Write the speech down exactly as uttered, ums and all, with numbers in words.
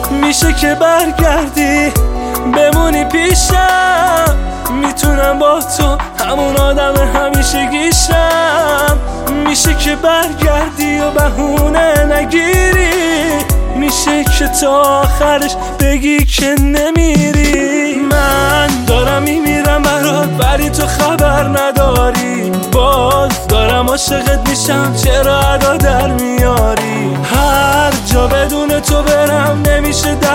میشه که برگردی بمونی پیشم، میتونم با تو همون آدم همیشه گیشم. میشه که برگردی و بهونه نگیری، میشه که تا آخرش بگی که نمیری. من دارم میمیرم برات ولی تو خبر نداری، باز دارم عاشقت میشم چرا ادا در میاری. هر جا بدون تو برم نمیشه